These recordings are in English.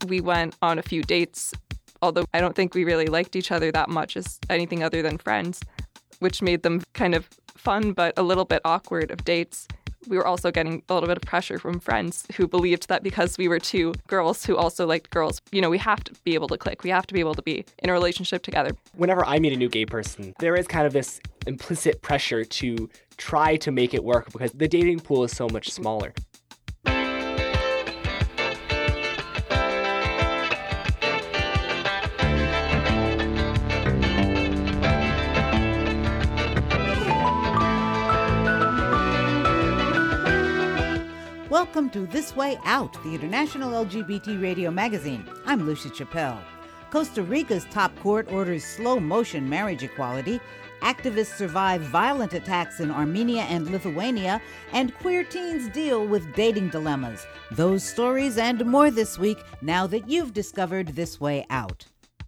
We went on a few dates, although I don't think we really liked each other that much as anything other than friends, which made them kind of fun but a little bit awkward of dates. We were also getting a little bit of pressure from friends who believed that because we were two girls who also liked girls, we have to be able to click. We have to be able to be in a relationship together. Whenever I meet a new gay person, there is kind of this implicit pressure to try to make it work because the dating pool is so much smaller. Welcome to This Way Out, the international LGBT radio magazine. I'm Lucia Chappelle. Costa Rica's top court orders slow-motion marriage equality. Activists survive violent attacks in Armenia and Lithuania. And queer teens deal with dating dilemmas. Those stories and more this week, now that you've discovered This Way Out.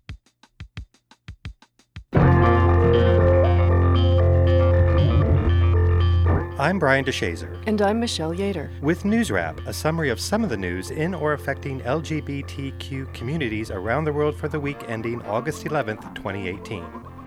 I'm Brian DeShazer. And I'm Michelle Yater. With News Wrap, a summary of some of the news in or affecting LGBTQ communities around the world for the week ending August 11th, 2018.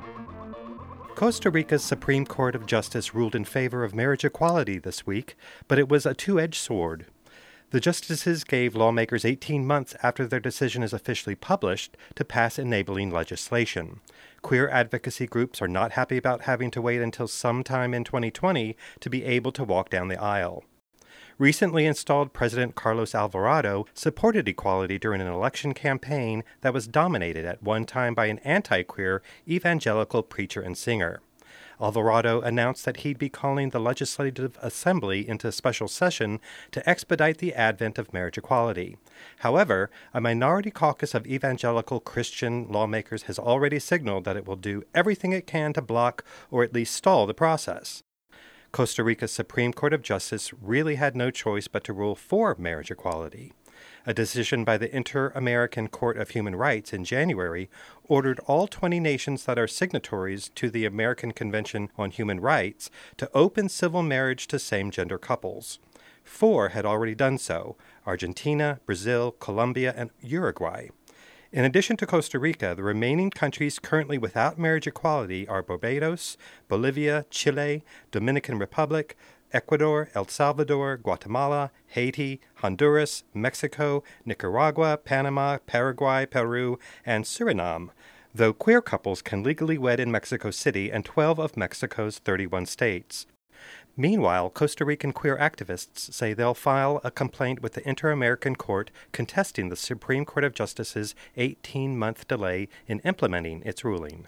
Costa Rica's Supreme Court of Justice ruled in favor of marriage equality this week, but it was a two-edged sword. The justices gave lawmakers 18 months after their decision is officially published to pass enabling legislation. Queer advocacy groups are not happy about having to wait until sometime in 2020 to be able to walk down the aisle. Recently installed President Carlos Alvarado supported equality during an election campaign that was dominated at one time by an anti-queer evangelical preacher and singer. Alvarado announced that he'd be calling the Legislative Assembly into special session to expedite the advent of marriage equality. However, a minority caucus of evangelical Christian lawmakers has already signaled that it will do everything it can to block or at least stall the process. Costa Rica's Supreme Court of Justice really had no choice but to rule for marriage equality. A decision by the Inter-American Court of Human Rights in January ordered all 20 nations that are signatories to the American Convention on Human Rights to open civil marriage to same-gender couples. 4 had already done so: Argentina, Brazil, Colombia, and Uruguay. In addition to Costa Rica, the remaining countries currently without marriage equality are Barbados, Bolivia, Chile, Dominican Republic, Ecuador, El Salvador, Guatemala, Haiti, Honduras, Mexico, Nicaragua, Panama, Paraguay, Peru, and Suriname, though queer couples can legally wed in Mexico City and 12 of Mexico's 31 states. Meanwhile, Costa Rican queer activists say they'll file a complaint with the Inter-American Court contesting the Supreme Court of Justice's 18-month delay in implementing its ruling.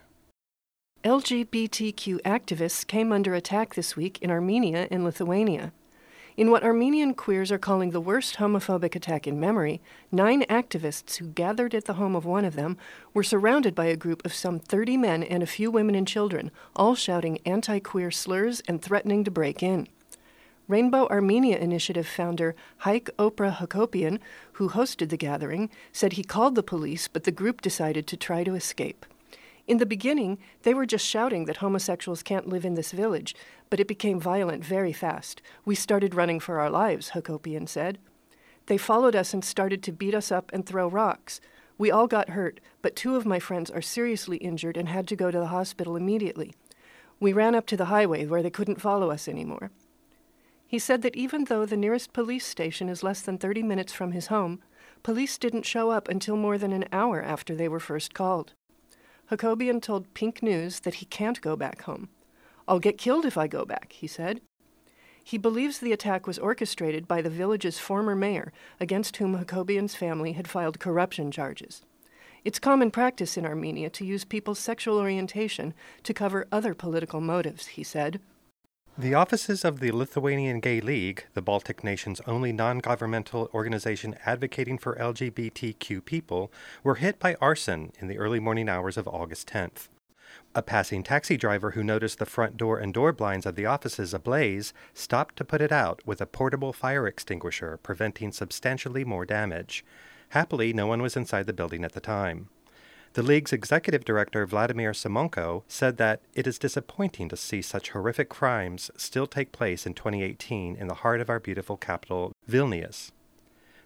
LGBTQ activists came under attack this week in Armenia and Lithuania. In what Armenian queers are calling the worst homophobic attack in memory, 9 activists who gathered at the home of one of them were surrounded by a group of some 30 men and a few women and children, all shouting anti-queer slurs and threatening to break in. Rainbow Armenia Initiative founder Haik Oprah Hakopian, who hosted the gathering, said he called the police, but the group decided to try to escape. In the beginning, they were just shouting that homosexuals can't live in this village, but it became violent very fast. We started running for our lives, Hakopian said. They followed us and started to beat us up and throw rocks. We all got hurt, but 2 of my friends are seriously injured and had to go to the hospital immediately. We ran up to the highway where they couldn't follow us anymore. He said that even though the nearest police station is less than 30 minutes from his home, police didn't show up until more than an hour after they were first called. Hakopian told Pink News that he can't go back home. I'll get killed if I go back, he said. He believes the attack was orchestrated by the village's former mayor, against whom Hakopian's family had filed corruption charges. It's common practice in Armenia to use people's sexual orientation to cover other political motives, he said. The offices of the Lithuanian Gay League, the Baltic nation's only non-governmental organization advocating for LGBTQ people, were hit by arson in the early morning hours of August 10th. A passing taxi driver who noticed the front door and door blinds of the offices ablaze stopped to put it out with a portable fire extinguisher, preventing substantially more damage. Happily, no one was inside the building at the time. The League's executive director, Vladimir Simonko, said that it is disappointing to see such horrific crimes still take place in 2018 in the heart of our beautiful capital, Vilnius.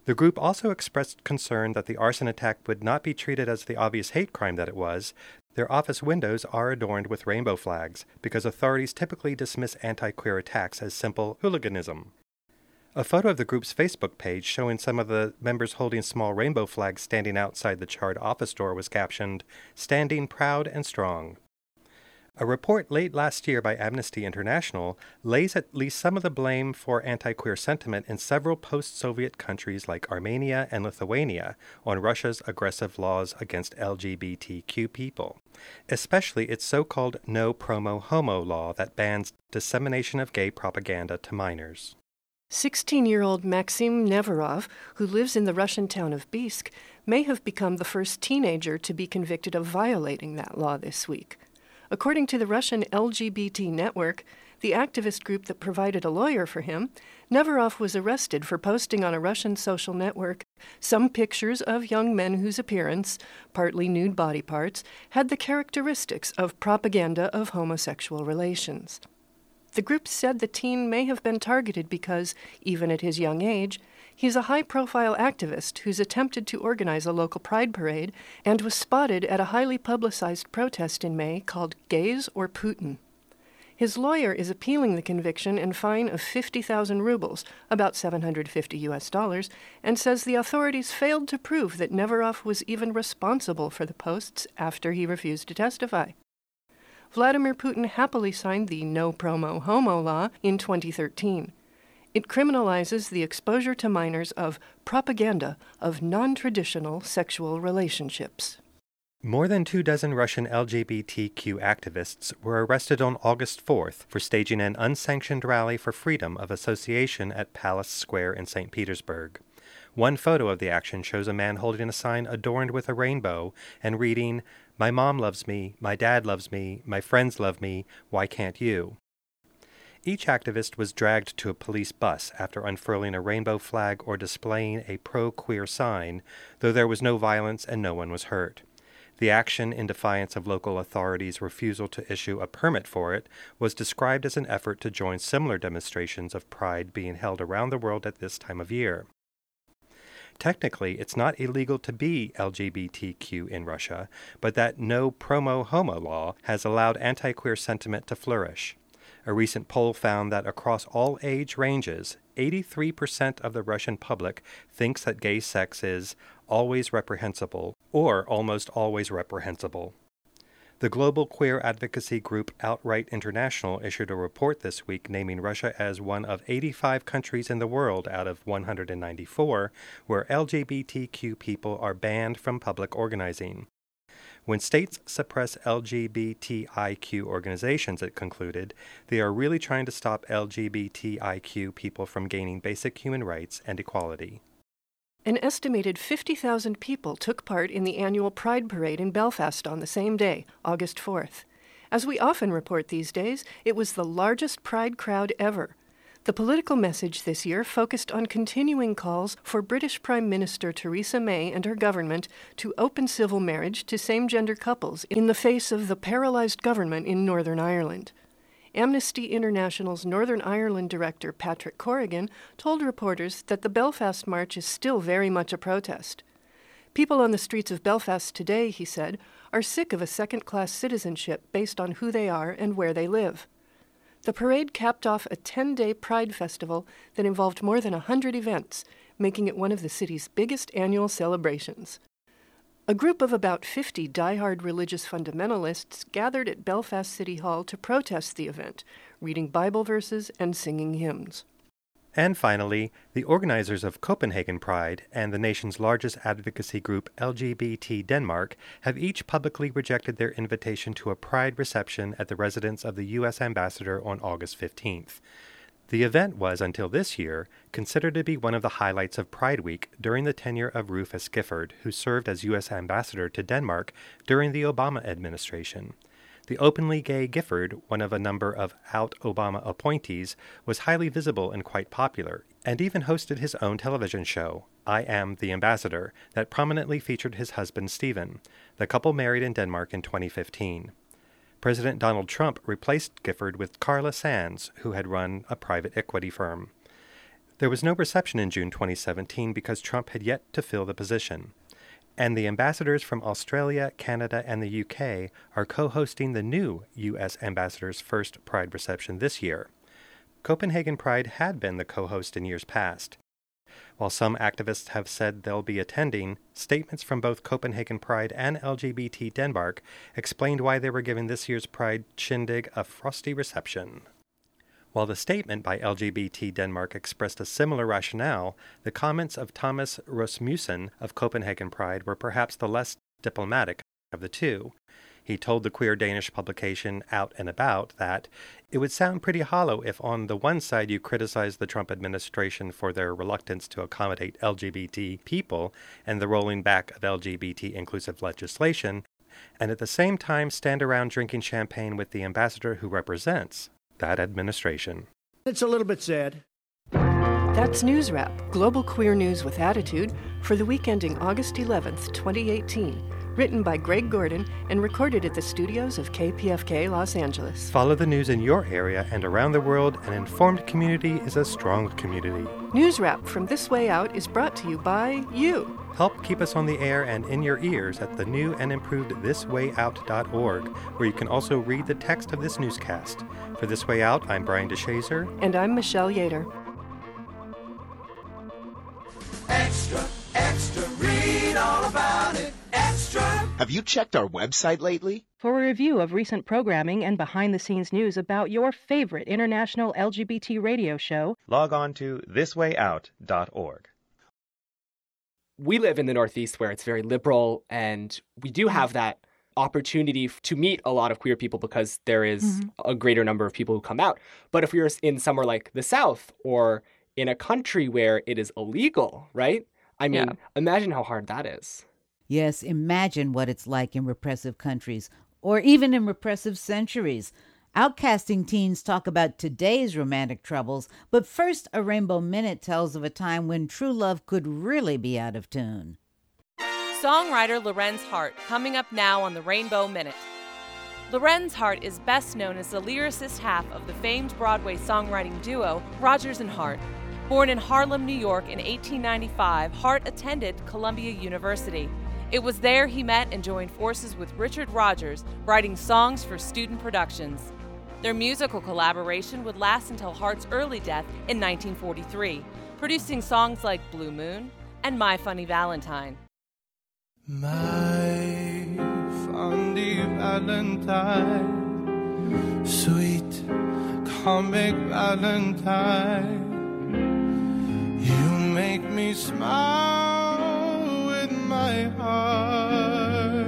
The group also expressed concern that the arson attack would not be treated as the obvious hate crime that it was. Their office windows are adorned with rainbow flags because authorities typically dismiss anti-queer attacks as simple hooliganism. A photo of the group's Facebook page showing some of the members holding small rainbow flags standing outside the charred office door was captioned, "Standing proud and strong." A report late last year by Amnesty International lays at least some of the blame for anti-queer sentiment in several post-Soviet countries like Armenia and Lithuania on Russia's aggressive laws against LGBTQ people, especially its so-called no promo homo law that bans dissemination of gay propaganda to minors. 16-year-old Maxim Neverov, who lives in the Russian town of Biysk, may have become the first teenager to be convicted of violating that law this week. According to the Russian LGBT network, the activist group that provided a lawyer for him, Neverov was arrested for posting on a Russian social network some pictures of young men whose appearance, partly nude body parts, had the characteristics of propaganda of homosexual relations. The group said the teen may have been targeted because, even at his young age, he's a high-profile activist who's attempted to organize a local pride parade and was spotted at a highly publicized protest in May called Gays or Putin. His lawyer is appealing the conviction and fine of 50,000 rubles, about $750, and says the authorities failed to prove that Neverov was even responsible for the posts after he refused to testify. Vladimir Putin happily signed the no promo homo law in 2013. It criminalizes the exposure to minors of propaganda of non-traditional sexual relationships. More than 24 Russian LGBTQ activists were arrested on August 4th for staging an unsanctioned rally for freedom of association at Palace Square in St. Petersburg. One photo of the action shows a man holding a sign adorned with a rainbow and reading, "My mom loves me, my dad loves me, my friends love me, why can't you?" Each activist was dragged to a police bus after unfurling a rainbow flag or displaying a pro-queer sign, though there was no violence and no one was hurt. The action, in defiance of local authorities' refusal to issue a permit for it, was described as an effort to join similar demonstrations of pride being held around the world at this time of year. Technically, it's not illegal to be LGBTQ in Russia, but that no promo homo law has allowed anti-queer sentiment to flourish. A recent poll found that across all age ranges, 83% of the Russian public thinks that gay sex is always reprehensible or almost always reprehensible. The global queer advocacy group Outright International issued a report this week naming Russia as one of 85 countries in the world out of 194 where LGBTQ people are banned from public organizing. When states suppress LGBTIQ organizations, it concluded, they are really trying to stop LGBTIQ people from gaining basic human rights and equality. An estimated 50,000 people took part in the annual Pride Parade in Belfast on the same day, August 4th. As we often report these days, it was the largest Pride crowd ever. The political message this year focused on continuing calls for British Prime Minister Theresa May and her government to open civil marriage to same-gender couples in the face of the paralysed government in Northern Ireland. Amnesty International's Northern Ireland director Patrick Corrigan told reporters that the Belfast March is still very much a protest. People on the streets of Belfast today, he said, are sick of a second-class citizenship based on who they are and where they live. The parade capped off a 10-day Pride festival that involved more than 100 events, making it one of the city's biggest annual celebrations. A group of about 50 diehard religious fundamentalists gathered at Belfast City Hall to protest the event, reading Bible verses and singing hymns. And finally, the organizers of Copenhagen Pride and the nation's largest advocacy group LGBT Denmark have each publicly rejected their invitation to a Pride reception at the residence of the U.S. ambassador on August 15th. The event was, until this year, considered to be one of the highlights of Pride Week during the tenure of Rufus Gifford, who served as U.S. ambassador to Denmark during the Obama administration. The openly gay Gifford, one of a number of out-Obama appointees, was highly visible and quite popular, and even hosted his own television show, I Am the Ambassador, that prominently featured his husband Stephen. The couple married in Denmark in 2015. President Donald Trump replaced Gifford with Carla Sands, who had run a private equity firm. There was no reception in June 2017 because Trump had yet to fill the position. And the ambassadors from Australia, Canada, and the UK are co-hosting the new U.S. ambassador's first Pride reception this year. Copenhagen Pride had been the co-host in years past. While some activists have said they'll be attending, statements from both Copenhagen Pride and LGBT Denmark explained why they were giving this year's Pride shindig a frosty reception. While the statement by LGBT Denmark expressed a similar rationale, the comments of Thomas Rasmussen of Copenhagen Pride were perhaps the less diplomatic of the two. He told the queer Danish publication Out and About that it would sound pretty hollow if on the one side you criticize the Trump administration for their reluctance to accommodate LGBT people and the rolling back of LGBT-inclusive legislation, and at the same time stand around drinking champagne with the ambassador who represents that administration. It's a little bit sad. That's News Wrap, global queer news with attitude, for the week ending August 11th, 2018. Written by Greg Gordon and recorded at the studios of KPFK Los Angeles. Follow the news in your area and around the world. An informed community is a strong community. News Wrap from This Way Out is brought to you by you. Help keep us on the air and in your ears at the new and improved thiswayout.org, where you can also read the text of this newscast. For This Way Out, I'm Brian DeShazer. And I'm Michelle Yater. Extra, extra, read all about it. Extra. Have you checked our website lately? For a review of recent programming and behind-the-scenes news about your favorite international LGBT radio show, log on to thiswayout.org. We live in the Northeast where it's very liberal, and we do have that opportunity to meet a lot of queer people because there is a greater number of people who come out. But if you're in somewhere like the South or in a country where it is illegal, right? I mean, imagine how hard that is. Yes, imagine what it's like in repressive countries, or even in repressive centuries. Outcasting teens talk about today's romantic troubles, but first a Rainbow Minute tells of a time when true love could really be out of tune. Songwriter Lorenz Hart, coming up now on the Rainbow Minute. Lorenz Hart is best known as the lyricist half of the famed Broadway songwriting duo Rodgers and Hart. Born in Harlem, New York in 1895, Hart attended Columbia University. It was there he met and joined forces with Richard Rodgers, writing songs for student productions. Their musical collaboration would last until Hart's early death in 1943, producing songs like Blue Moon and My Funny Valentine. My funny Valentine, sweet comic Valentine, you make me smile with my heart.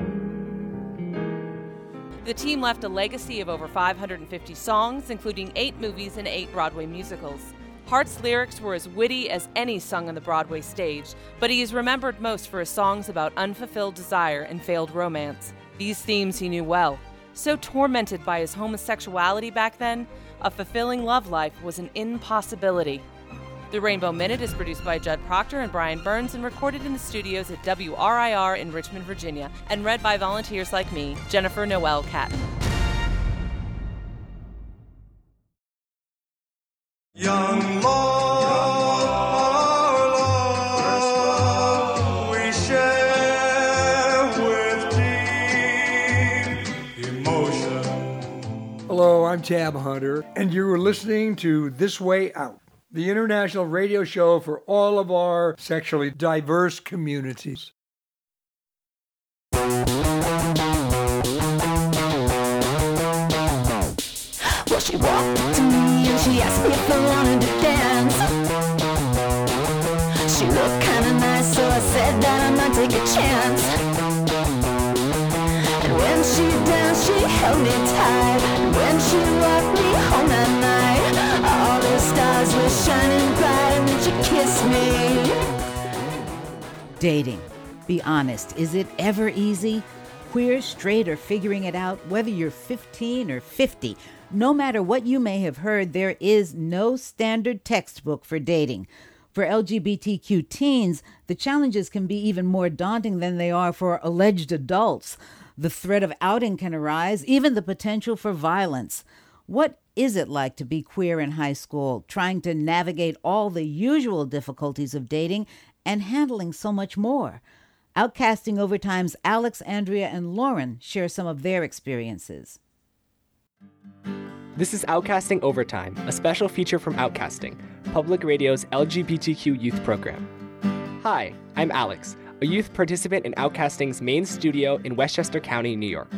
The team left a legacy of over 550 songs, including 8 movies and 8 Broadway musicals. Hart's lyrics were as witty as any sung on the Broadway stage, but he is remembered most for his songs about unfulfilled desire and failed romance. These themes he knew well. So tormented by his homosexuality back then, a fulfilling love life was an impossibility. The Rainbow Minute is produced by Judd Proctor and Brian Burns and recorded in the studios at WRIR in Richmond, Virginia, and read by volunteers like me, Jennifer Noel Catton. Young Marla, we share with deep emotion. Hello, I'm Tab Hunter, and you are listening to This Way Out, the international radio show for all of our sexually diverse communities. Well, she walked up to me and she asked me if I wanted to dance. She looked kinda nice, so I said that I might take a chance. And when she danced, she held me tight. And when she walked me home that night, all the stars were shining bright, and then she kissed me. Dating. Be honest, is it ever easy? Queer, straight, or figuring it out, whether you're 15 or 50, no matter what you may have heard, there is no standard textbook for dating. For LGBTQ teens, the challenges can be even more daunting than they are for alleged adults. The threat of outing can arise, even the potential for violence. What is it like to be queer in high school, trying to navigate all the usual difficulties of dating and handling so much more? Outcasting Overtime's Alex, Andrea, and Lauren share some of their experiences. This is Outcasting Overtime, a special feature from Outcasting, Public Radio's LGBTQ youth program. Hi, I'm Alex, a youth participant in Outcasting's main studio in Westchester County, New York.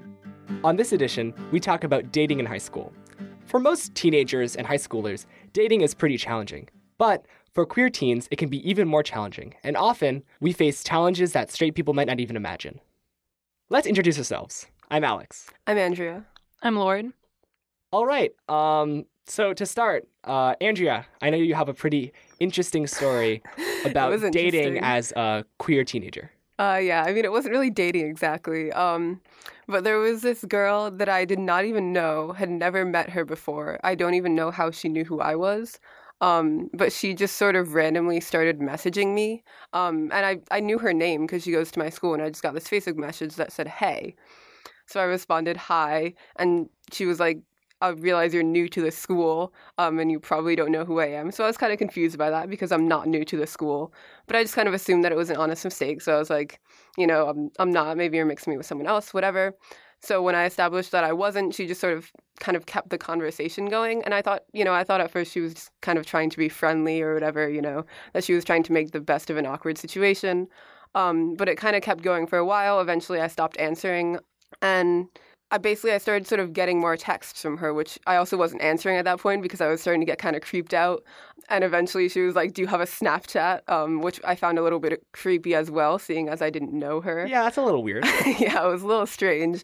On this edition, we talk about dating in high school. For most teenagers and high schoolers, dating is pretty challenging. But for queer teens, it can be even more challenging, and often we face challenges that straight people might not even imagine. Let's introduce ourselves. I'm Alex. I'm Andrea. I'm Lauren. All right. So to start, Andrea, I know you have a pretty interesting story about dating as a queer teenager. Yeah, I mean, it wasn't really dating exactly. But there was this girl that I did not even know, had never met her before. I don't even know how she knew who I was. But she just sort of randomly started messaging me. And I knew her name because she goes to my school, and I just got this Facebook message that said, "Hey." So I responded, "Hi." And she was like, "I realize you're new to the school, and you probably don't know who I am." So I was kind of confused by that because I'm not new to the school. But I just kind of assumed that it was an honest mistake. So I was like, I'm not. Maybe you're mixing me with someone else, whatever. So when I established that I wasn't, she just sort of kind of kept the conversation going. And I thought at first she was just kind of trying to be friendly or whatever, that she was trying to make the best of an awkward situation. But it kind of kept going for a while. Eventually I stopped answering. And I started sort of getting more texts from her, which I also wasn't answering at that point because I was starting to get kind of creeped out. And eventually she was like, "Do you have a Snapchat?" Which I found a little bit creepy as well, seeing as I didn't know her. Yeah, that's a little weird. Yeah, it was a little strange.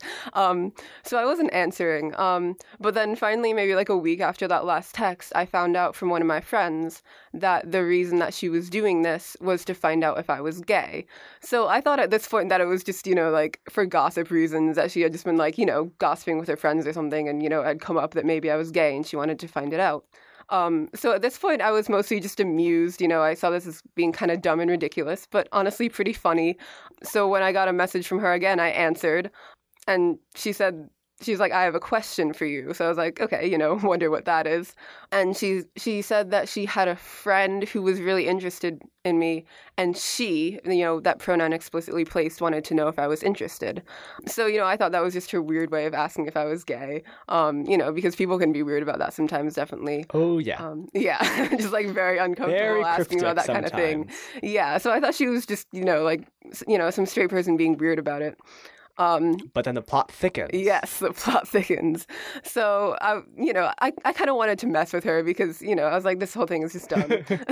So I wasn't answering. But then finally, maybe like a week after that last text, I found out from one of my friends that the reason that she was doing this was to find out if I was gay. So I thought at this point that it was just, like for gossip reasons, that she had just been like, gossiping with her friends or something, and, it had come up that maybe I was gay and she wanted to find it out. So at this point, I was mostly just amused. I saw this as being kind of dumb and ridiculous, but honestly pretty funny. So when I got a message from her again, I answered, and she's like, "I have a question for you." So I was like, okay, wonder what that is. And she said that she had a friend who was really interested in me, and she, that pronoun explicitly placed, wanted to know if I was interested. So, I thought that was just her weird way of asking if I was gay, because people can be weird about that sometimes, definitely. Oh, yeah. Yeah, just like very uncomfortable very asking about that sometimes. Kind of thing. Yeah, so I thought she was just, some straight person being weird about it. But then the plot thickens. Yes, the plot thickens. So, I kind of wanted to mess with her because, I was like, this whole thing is just dumb.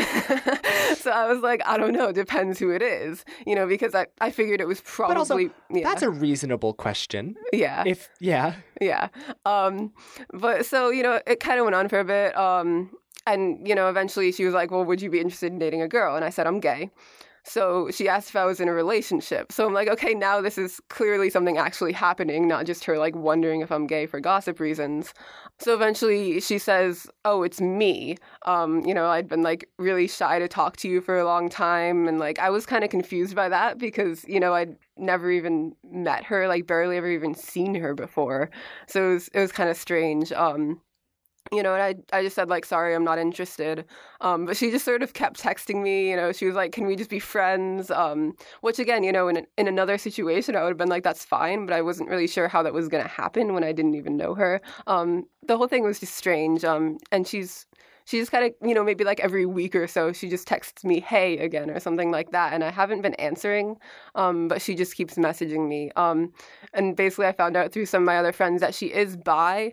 So I was like, I don't know, depends who it is, because I figured it was probably... But also, yeah. That's a reasonable question. Yeah. Yeah. But so, it kind of went on for a bit. And, eventually she was like, "Well, would you be interested in dating a girl?" And I said, "I'm gay." So she asked if I was in a relationship. So I'm like, okay, now this is clearly something actually happening, not just her like wondering if I'm gay for gossip reasons. So eventually she says, "Oh, it's me. I'd been like really shy to talk to you for a long time." And like, I was kind of confused by that because, I'd never even met her, like barely ever even seen her before. So it was kind of strange. And I just said, like, "Sorry, I'm not interested." But she just sort of kept texting me, she was like, "Can we just be friends?" Which again, in another situation, I would have been like, that's fine, but I wasn't really sure how that was going to happen when I didn't even know her. The whole thing was just strange. And she just kind of, maybe like every week or so, she just texts me, "Hey," again, or something like that. And I haven't been answering, but she just keeps messaging me. And basically I found out through some of my other friends that she is bi.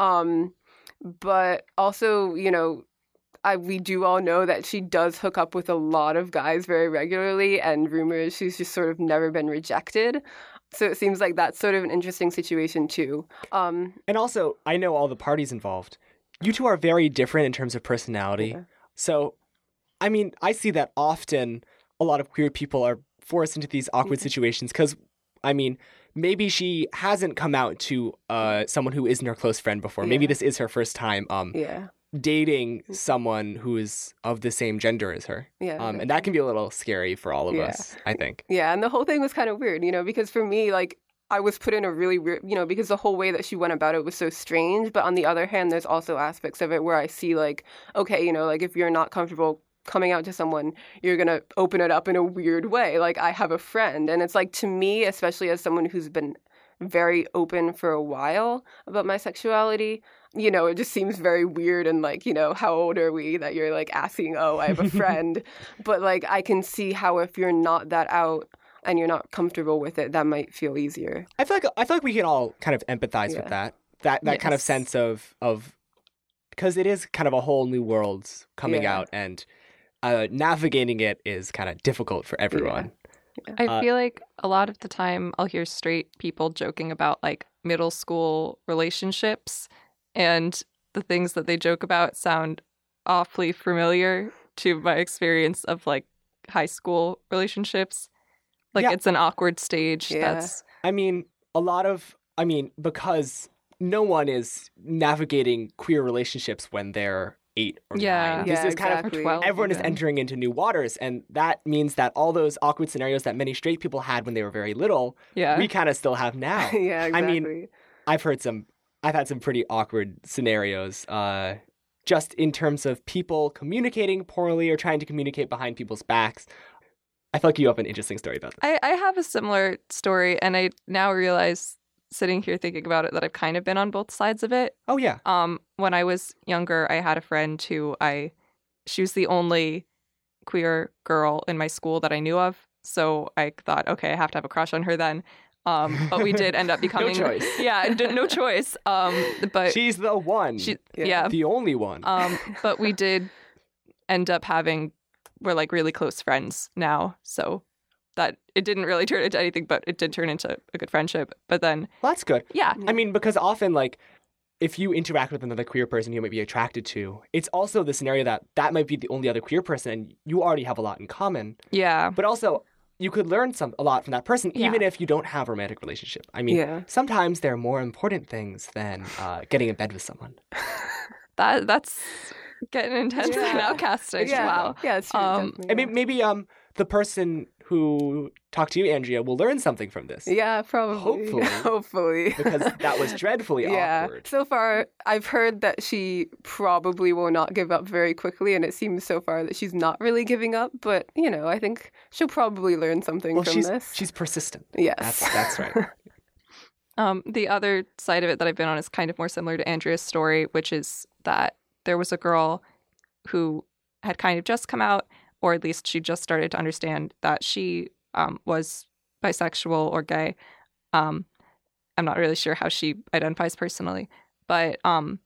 But also, we do all know that she does hook up with a lot of guys very regularly, and rumor is she's just sort of never been rejected. So it seems like that's sort of an interesting situation too. And also, I know all the parties involved. You two are very different in terms of personality. Yeah. So, I mean, I see that often a lot of queer people are forced into these awkward situations because, I mean, maybe she hasn't come out to someone who isn't her close friend before. Yeah. Maybe this is her first time dating someone who is of the same gender as her. Yeah. And that can be a little scary for all of us, I think. Yeah, and the whole thing was kind of weird, because for me, like, I was put in a really weird, because the whole way that she went about it was so strange. But on the other hand, there's also aspects of it where I see like, okay, like if you're not comfortable coming out to someone, you're going to open it up in a weird way. Like I have a friend, and it's like, to me, especially as someone who's been very open for a while about my sexuality, it just seems very weird and like, how old are we that you're like asking, oh, I have a friend. But like I can see how if you're not that out and you're not comfortable with it, that might feel easier. I feel like we can all kind of empathize with that yes. kind of sense of because it is kind of a whole new world coming out, and navigating it is kind of difficult for everyone. I feel like a lot of the time I'll hear straight people joking about like middle school relationships, and the things that they joke about sound awfully familiar to my experience of like high school relationships. Like it's an awkward stage. Because no one is navigating queer relationships when they're 8 or 9. This is kind of 12, everyone is entering into new waters, and that means that all those awkward scenarios that many straight people had when they were very little, we kind of still have now. Exactly. I've had some pretty awkward scenarios, just in terms of people communicating poorly or trying to communicate behind people's backs. I feel like you have an interesting story about this. I have a similar story, and I now realize, sitting here thinking about it, that I've kind of been on both sides of it. Oh, yeah. When I was younger, I had a friend she was the only queer girl in my school that I knew of. So I thought, okay, I have to have a crush on her then. But we did end up becoming... No choice. Yeah, no choice. But she's the one. The only one. But we did end up we're like really close friends now. So that it didn't really turn into anything, but it did turn into a good friendship. But then... Well, that's good. Yeah. I mean, because often, like, if you interact with another queer person you might be attracted to, it's also the scenario that might be the only other queer person, and you already have a lot in common. Yeah. But also, you could learn a lot from that person, even if you don't have a romantic relationship. I mean, sometimes there are more important things than getting in bed with someone. That's getting intense in Outcast stage. Wow. Yeah, it's true. And maybe the person who talked to you, Andrea, will learn something from this. Yeah, probably. Hopefully. Because that was dreadfully awkward. So far, I've heard that she probably will not give up very quickly, and it seems so far that she's not really giving up. But, I think she'll probably learn something from this. She's persistent. Yes. That's right. The other side of it that I've been on is kind of more similar to Andrea's story, which is that there was a girl who had kind of just come out, or at least she just started to understand that she was bisexual or gay. I'm not really sure how she identifies personally, but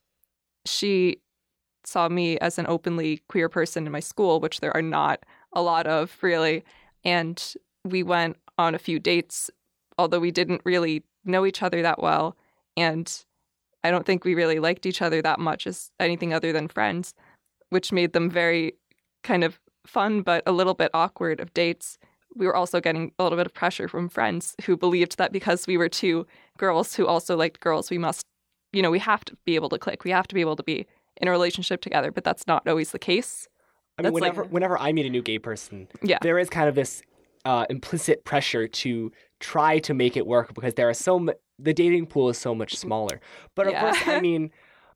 she saw me as an openly queer person in my school, which there are not a lot of, really. And we went on a few dates, although we didn't really know each other that well. And I don't think we really liked each other that much as anything other than friends, which made them very kind of fun but a little bit awkward of dates. We were also getting a little bit of pressure from friends who believed that because we were two girls who also liked girls, we must, we have to be able to click. We have to be able to be in a relationship together, but that's not always the case. I mean, whenever I meet a new gay person, there is kind of this implicit pressure to try to make it work because there are the dating pool is so much smaller. But of course, I mean,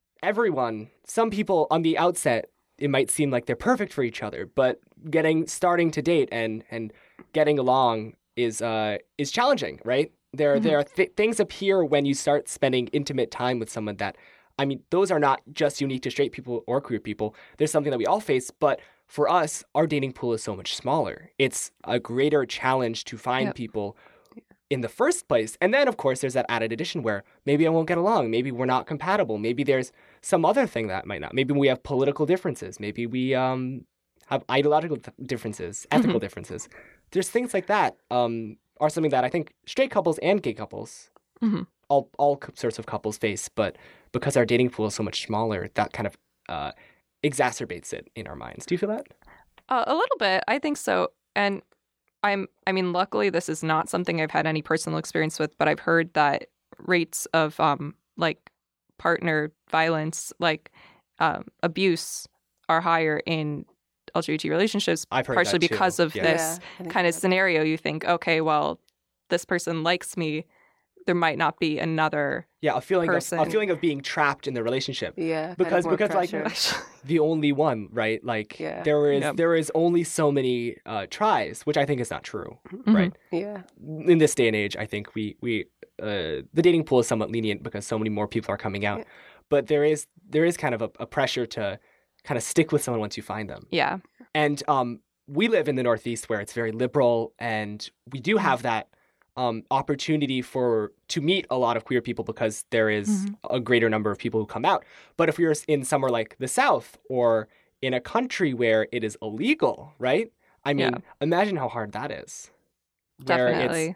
some people on the outset, it might seem like they're perfect for each other, but starting to date and getting along is challenging, right? There are things appear when you start spending intimate time with someone that, I mean, those are not just unique to straight people or queer people. There's something that we all face, but for us, our dating pool is so much smaller. It's a greater challenge to find people in the first place. And then, of course, there's that added addition where maybe I won't get along. Maybe we're not compatible. Maybe there's some other thing that might not. Maybe we have political differences. Maybe we have ideological differences, ethical differences. There's things like that are something that I think straight couples and gay couples, all sorts of couples face. But because our dating pool is so much smaller, that kind of exacerbates it in our minds. Do you feel that? A little bit. I think so. And luckily this is not something I've had any personal experience with, but I've heard that rates of like partner violence, like abuse are higher in LGBT relationships, I've heard partially that too. because of this kind of scenario. You think, okay, well, this person likes me, there might not be another a feeling person. of being trapped in the relationship. Yeah, because like the only one, right? Like there is only so many tries, which I think is not true, right? Yeah. In this day and age, I think we the dating pool is somewhat lenient because so many more people are coming out, but there is kind of a pressure to kind of stick with someone once you find them. Yeah. And we live in the Northeast where it's very liberal, and we do have that opportunity to meet a lot of queer people because there is a greater number of people who come out. But if you're in somewhere like the South or in a country where it is illegal, right? I mean, imagine how hard that is. Definitely.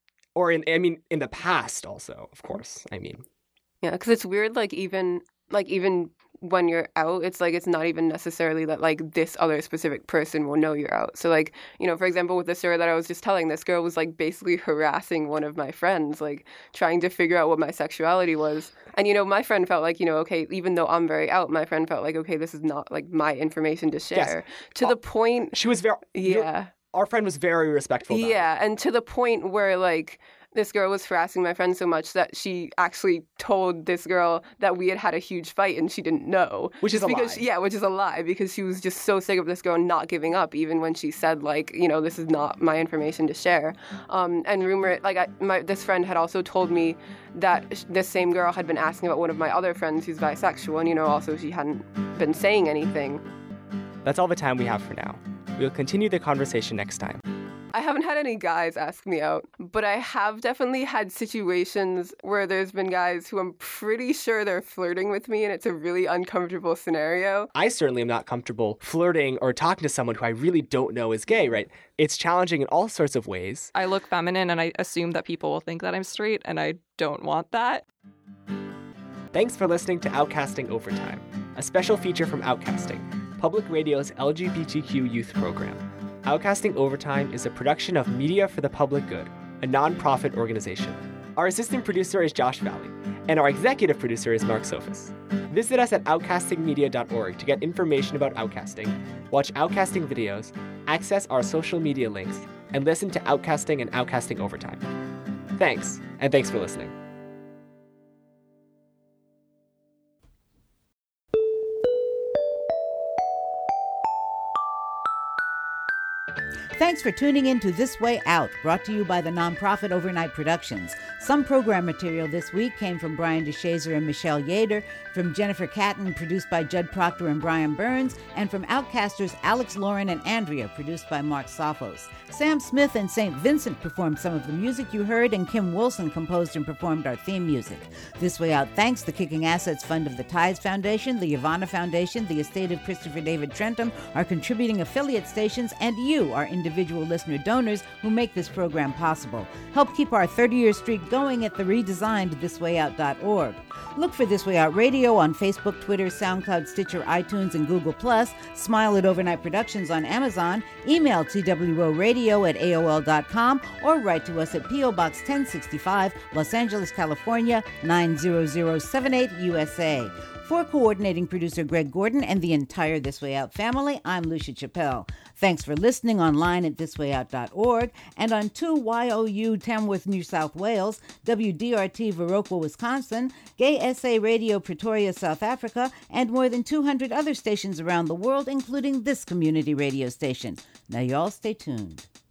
In the past also, of course. I mean. Yeah, because it's weird, even when you're out, it's like it's not even necessarily that like this other specific person will know you're out. So like, for example, with the story that I was just telling, this girl was like basically harassing one of my friends, like trying to figure out what my sexuality was. And my friend felt like, okay, even though I'm very out, my friend felt like, okay, this is not like my information to share. Yes. To the point she was very our friend was very respectful about it. And to the point where like this girl was harassing my friend so much that she actually told this girl that we had a huge fight and she didn't know. Which is a lie. Yeah, which is a lie because she was just so sick of this girl not giving up, even when she said, like, this is not my information to share. And rumor, this friend had also told me that this same girl had been asking about one of my other friends who's bisexual, and, also she hadn't been saying anything. That's all the time we have for now. We'll continue the conversation next time. I haven't had any guys ask me out, but I have definitely had situations where there's been guys who I'm pretty sure they're flirting with me and it's a really uncomfortable scenario. I certainly am not comfortable flirting or talking to someone who I really don't know is gay, right? It's challenging in all sorts of ways. I look feminine and I assume that people will think that I'm straight, and I don't want that. Thanks for listening to Outcasting Overtime, a special feature from Outcasting, Public Radio's LGBTQ youth program. Outcasting Overtime is a production of Media for the Public Good, a non-profit organization. Our assistant producer is Josh Valley, and our executive producer is Mark Sophis. Visit us at outcastingmedia.org to get information about outcasting, watch outcasting videos, access our social media links, and listen to Outcasting and Outcasting Overtime. Thanks, and thanks for listening. Thanks for tuning in to This Way Out, brought to you by the nonprofit Overnight Productions. Some program material this week came from Brian DeShazer and Michelle Yader, from Jennifer Catton, produced by Judd Proctor and Brian Burns, and from Outcasters Alex, Lauren, and Andrea, produced by Mark Sophos. Sam Smith and St. Vincent performed some of the music you heard, and Kim Wilson composed and performed our theme music. This Way Out thanks the Kicking Assets Fund of the Tides Foundation, the Yvonne Foundation, the estate of Christopher David Trentham, our contributing affiliate stations, and you, our individual listener donors who make this program possible. Help keep our 30-year streak going at the redesigned thiswayout.org. Look for This Way Out Radio on Facebook, Twitter, SoundCloud, Stitcher, iTunes, and Google+. Smile at Overnight Productions on Amazon. Email twroradio@aol.com or write to us at P.O. Box 1065, Los Angeles, California, 90078, USA. For coordinating producer Greg Gordon and the entire This Way Out family, I'm Lucia Chappelle. Thanks for listening online at thiswayout.org and on 2YOU Tamworth, New South Wales, WDRT Viroqua, Wisconsin, Gay SA Radio Pretoria, South Africa, and more than 200 other stations around the world, including this community radio station. Now y'all stay tuned.